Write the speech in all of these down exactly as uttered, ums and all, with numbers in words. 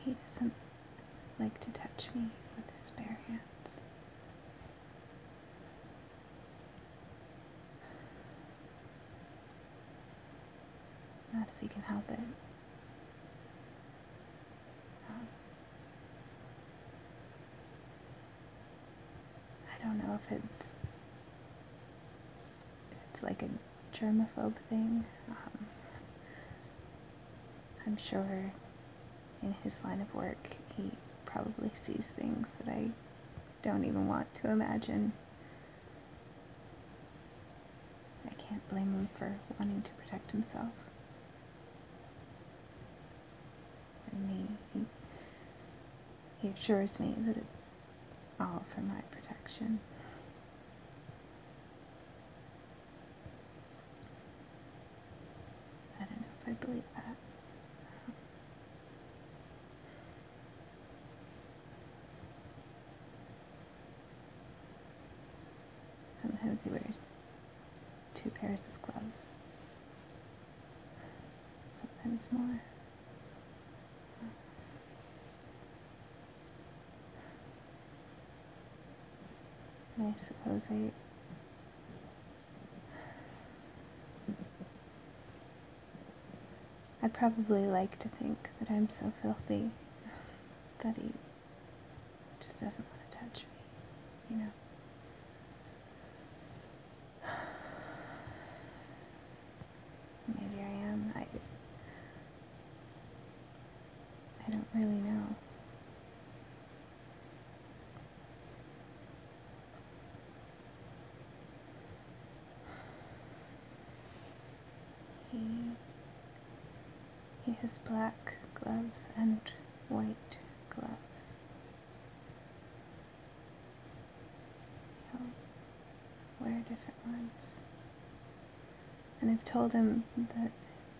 He doesn't like to touch me with his bare hands. Not if he can help it. Um, I don't know if it's it's like a germaphobe thing. Um, I'm sure in his line of work he probably sees things that I don't even want to imagine. I can't blame him for wanting to protect himself. And he, he, he assures me that it's all for my protection. I don't know if I believe that. Sometimes he wears two pairs of gloves. Sometimes more. And I suppose I I probably like to think that I'm so filthy that he just doesn't want to touch me, you know. Maybe I am. I I don't really know. He he has black gloves and white gloves. He'll wear different ones. And I've told him that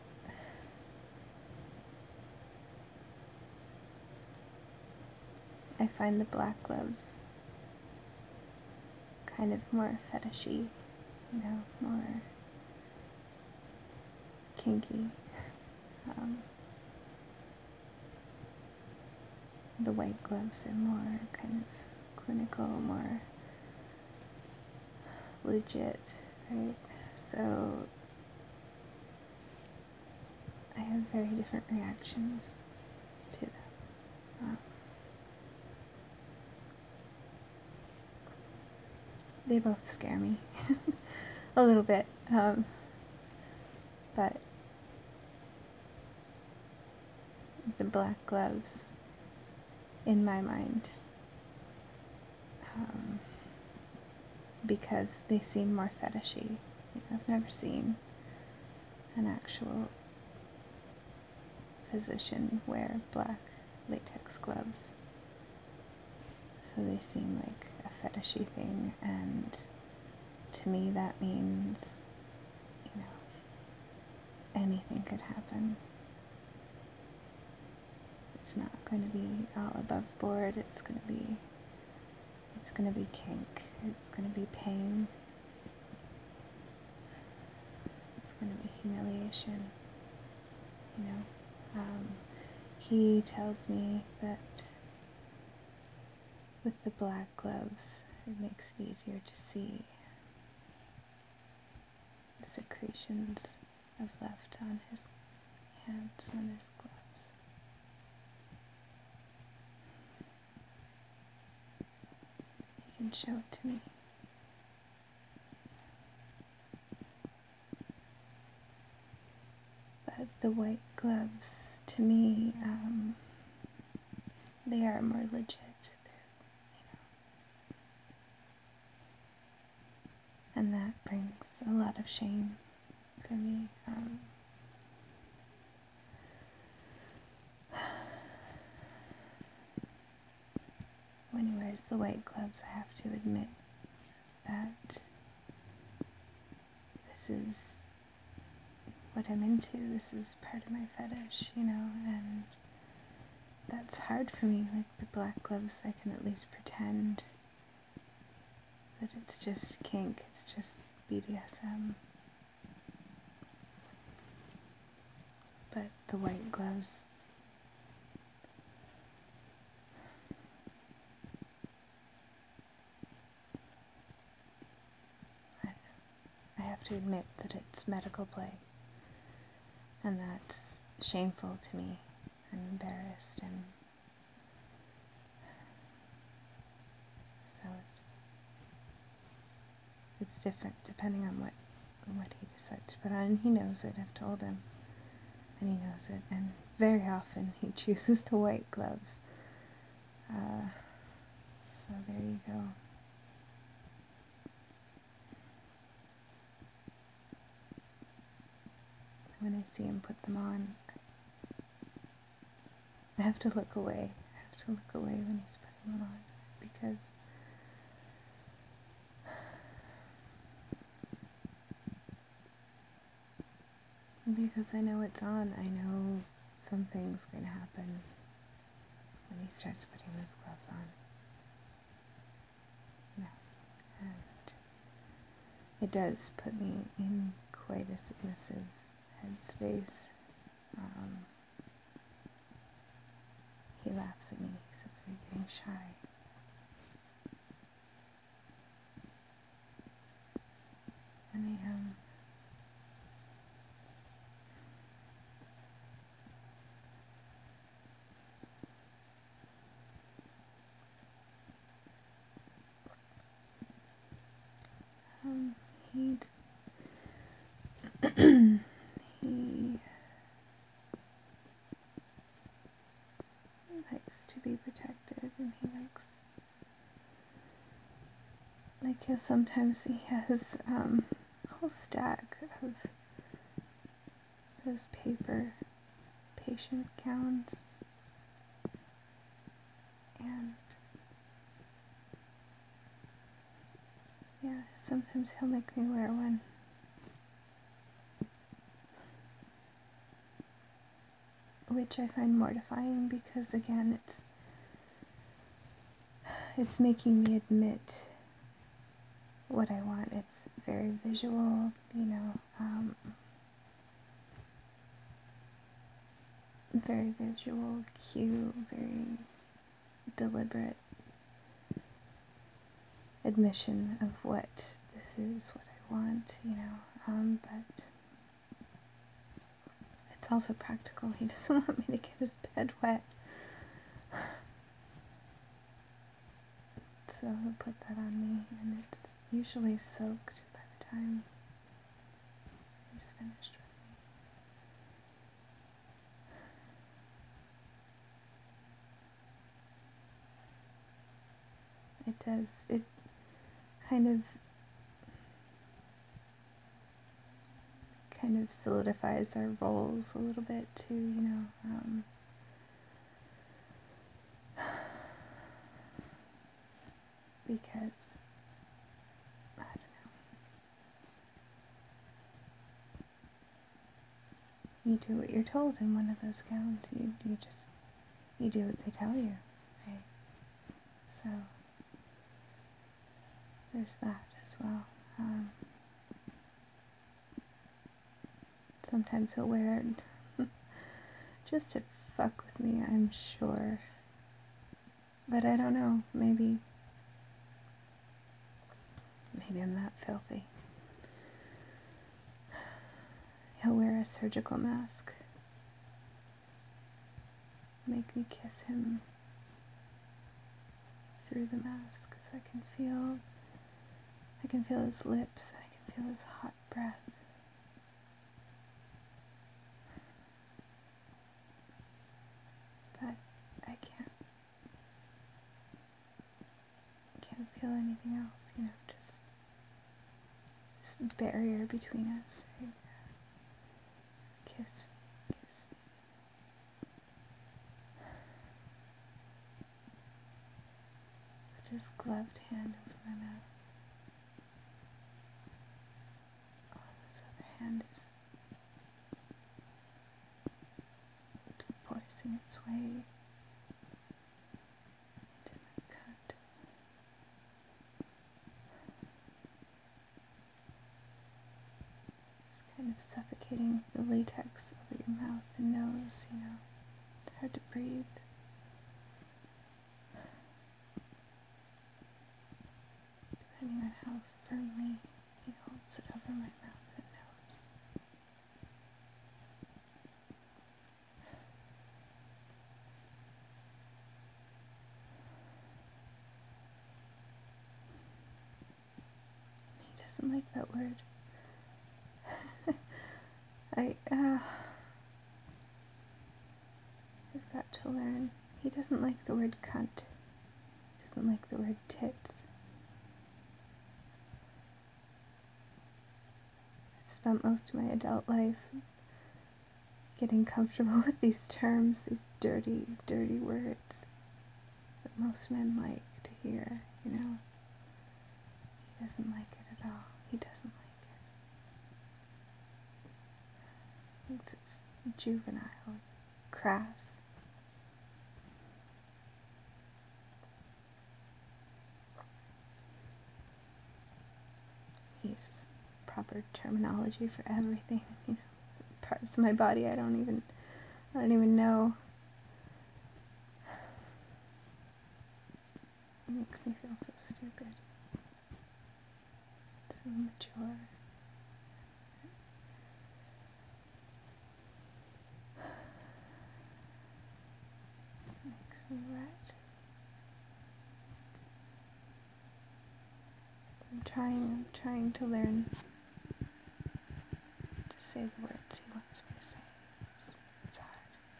I find the black gloves kind of more fetishy, you know, more kinky. Um, the white gloves are more kind of clinical, more legit, right? So I have very different reactions to them. Um, they both scare me a little bit, um, but the black gloves, in my mind, um, because they seem more fetishy. You know, I've never seen an actual physician wear black latex gloves, so they seem like a fetishy thing, and to me that means, you know, anything could happen. It's not going to be all above board. It's going to be, it's going to be kink. It's going to be pain. It's going to be humiliation. You know, um, he tells me that with the black gloves, it makes it easier to see the secretions I've left on his hands, on his gloves. He can show it to me. But the white gloves, to me, um, they are more legit. And that brings a lot of shame for me. Um, when he wears the white gloves, I have to admit that this is what I'm into. This is part of my fetish, you know, and that's hard for me. Like the black gloves, I can at least pretend that it's just kink, it's just B D S M. But the white gloves, to admit that it's medical play. And that's shameful to me. I'm embarrassed, and so it's it's different depending on what what he decides to put on. And he knows it. I've told him, and he knows it. And very often he chooses the white gloves. Uh, so there you go. When I see him put them on, I have to look away. I have to look away when he's putting them on, because because I know it's on. I know something's going to happen when he starts putting those gloves on. You know, and it does put me in quite a submissive headspace. Um, he laughs at me. He says, "Are you getting shy?" And I am. Um, he he likes to be protected, and he likes, like, yeah, sometimes he has um, a whole stack of those paper patient gowns, and yeah, sometimes he'll make me wear one. Which I find mortifying, because again, it's it's making me admit what I want. It's very visual, you know, um, very visual cue, very deliberate admission of what this is, what I want, you know, um, but it's also practical. He doesn't want me to get his bed wet, so he'll put that on me, and it's usually soaked by the time he's finished with me. It does, it kind of kind of solidifies our roles a little bit too, you know, um, because, I don't know, you do what you're told in one of those gowns. You, you just, you do what they tell you, right? So, there's that as well. Um, sometimes he'll wear it just to fuck with me, I'm sure. But I don't know, maybe, maybe I'm that filthy. He'll wear a surgical mask, make me kiss him through the mask, so I can feel, I can feel his lips, and I can feel his hot breath. But I can't, can't feel anything else, you know, just this barrier between us, right? Kiss me, kiss me. Put his gloved hand over my mouth. Oh, his other hand is forcing its way into my cunt. It's kind of suffocating the latex over your mouth and nose, you know. It's hard to breathe. Depending on how firmly he holds it over my mouth doesn't like that word. I, uh, I've got to learn. He doesn't like the word cunt. He doesn't like the word tits. I've spent most of my adult life getting comfortable with these terms, these dirty, dirty words that most men like to hear, you know. He doesn't like it at all. He doesn't like it. He thinks it's juvenile, crass. He uses proper terminology for everything, you know. Parts of my body I don't even, I don't even know. It makes me feel so stupid, so mature. It makes me wet. I'm trying, I'm trying to learn to say the words he wants me to say. It's, it's hard.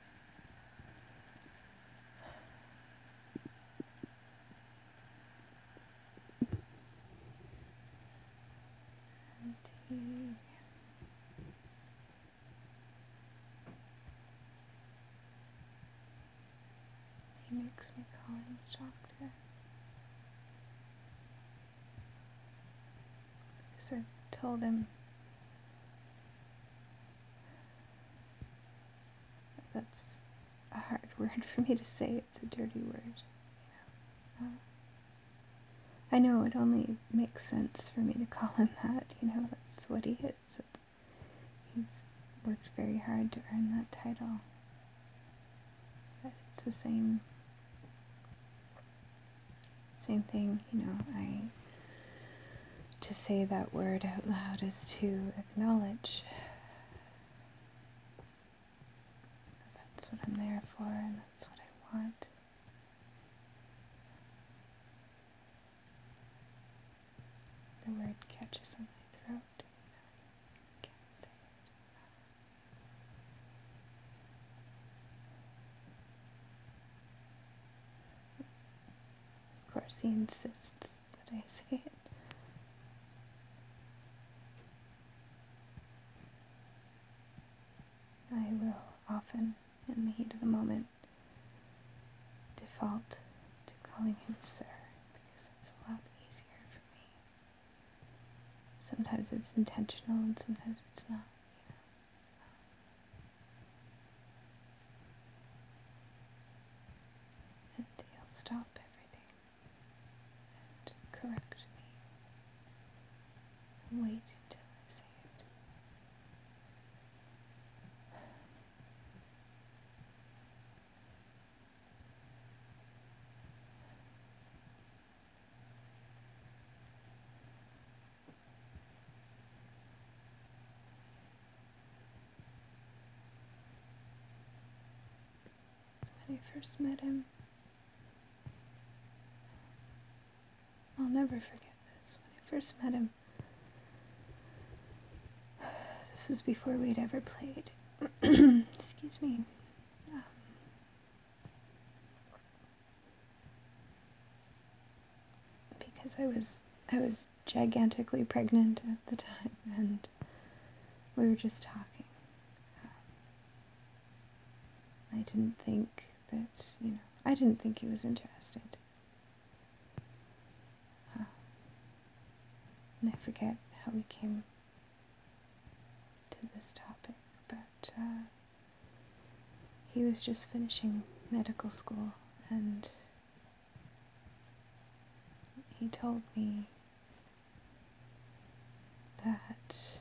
And he, he makes me call him the doctor. Because I told him that's a hard word for me to say. It's a dirty word, you know. Uh, I know it only makes sense for me to call him that, you know, that's what he is. It's, he's worked very hard to earn that title. But it's the same, same thing, you know, I, to say that word out loud is to acknowledge that that's what I'm there for and that's what I want. The word catches in my throat, you know, I can't say it. Of course, he insists that I say it. I will often, in the heat of the moment, default to calling him sir, because it's a lot easier for me. Sometimes it's intentional and sometimes it's not, you know. And he'll stop everything and correct me and wait until I say it. When I first met him, I'll never forget this. When I first met him, this was before we'd ever played. Excuse me. Um, because I was I was gigantically pregnant at the time, and we were just talking. Um, I didn't think that, you know, I didn't think he was interested. Uh, and I forget how we came to this topic, but uh, he was just finishing medical school, and he told me that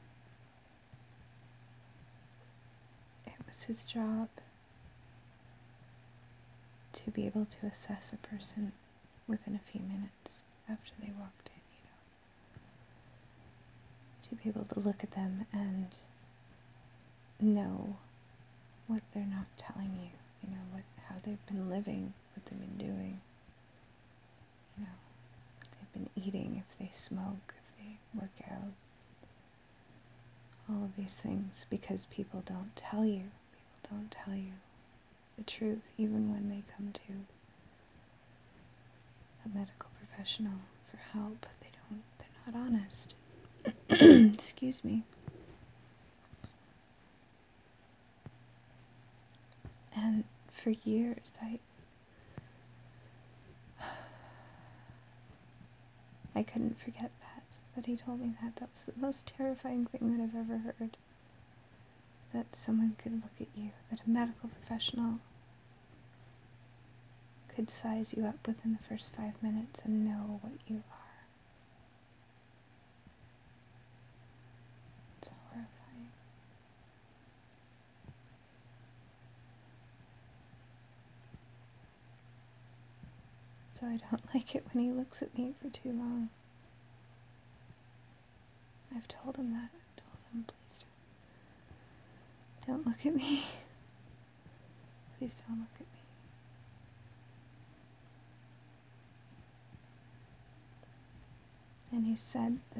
it was his job to be able to assess a person within a few minutes after they walked in, you know, to be able to look at them and know what they're not telling you, you know, what how they've been living, what they've been doing, you know, what they've been eating, if they smoke, if they way, work out, all of these things, because people don't tell you. People don't tell you the truth, even when they come to a medical professional for help. They don't, they're not honest. Excuse me. And for years, I I couldn't forget that, that he told me that. That was the most terrifying thing that I've ever heard. That someone could look at you, that a medical professional could size you up within the first five minutes and know what you are. It's horrifying. So I don't like it when he looks at me for too long. I've told him that. I've told him, please don't, don't look at me. Please don't look at me. And he said that,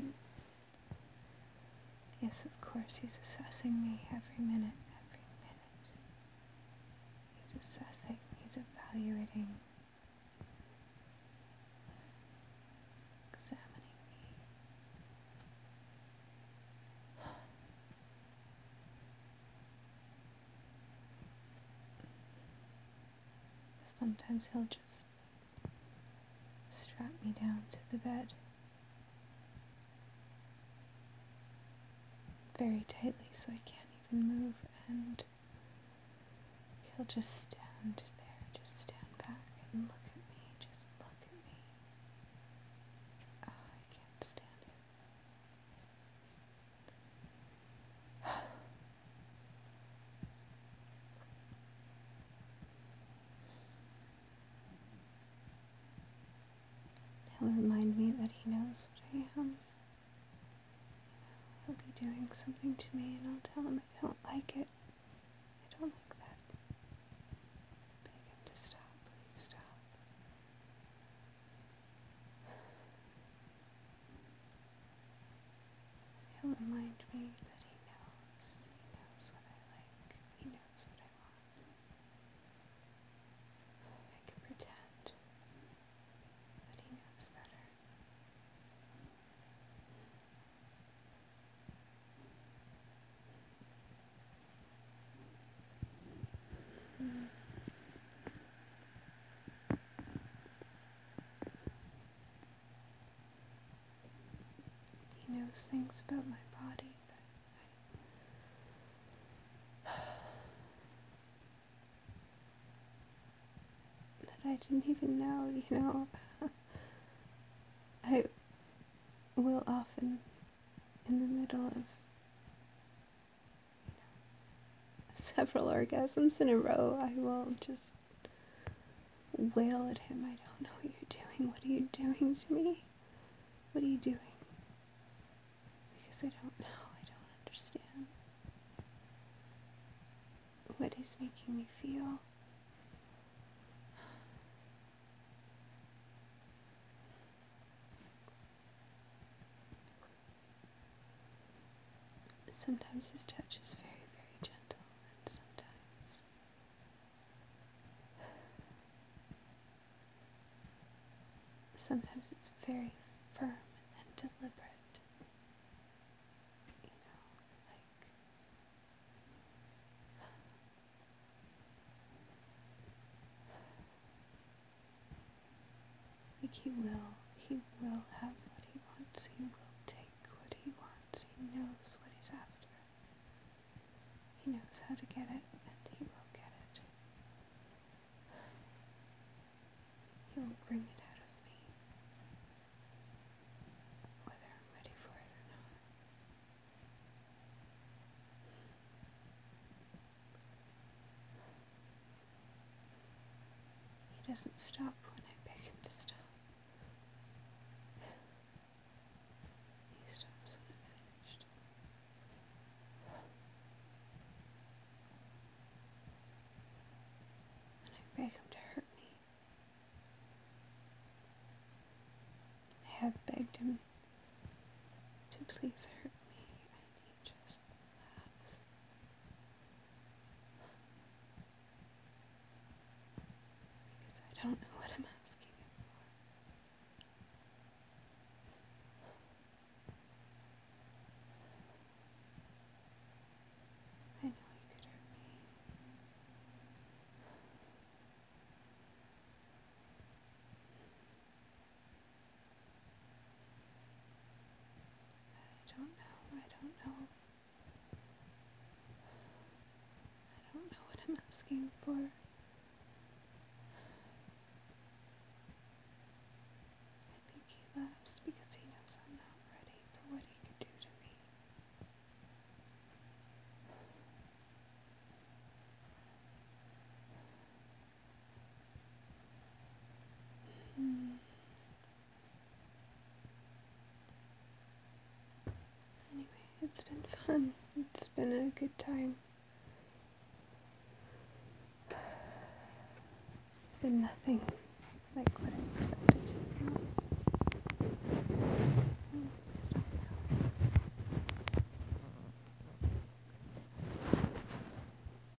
yes, of course, he's assessing me every minute, every minute. He's assessing, he's evaluating, examining me. Sometimes he'll just strap me down to the bed very tightly so I can't even move, and he'll just stand there, just stand back and look at me, just look at me. Oh, I can't stand it. He'll remind me that he knows what I am. He'll be doing something to me, and I'll tell him I don't like it. I don't like that. Beg him to stop, please stop. He'll remind me that he knows. He knows what I like. He knows what I want. I can pretend that he knows better. Mm. He knows things about my body that I, that I didn't even know, you know. I will often, in the middle of several orgasms in a row, I will just wail at him. I don't know what you're doing. What are you doing to me? What are you doing? Because I don't know. I don't understand what he's making me feel. Sometimes his touch is very, very gentle, and sometimes sometimes it's very firm and deliberate. You know, like like he will he will have what he wants. He will take what he wants. He knows what he's after. He knows how to get it, and he will get it. He will bring it out of me, whether I'm ready for it or not. He doesn't stop when I beg him to stop. He stops when I'm finished. And I beg him to hurt me. I have begged him asking for. I think he laughs because he knows I'm not ready for what he could do to me. Hmm. Anyway, it's been fun. It's been a good time. It's been nothing like what I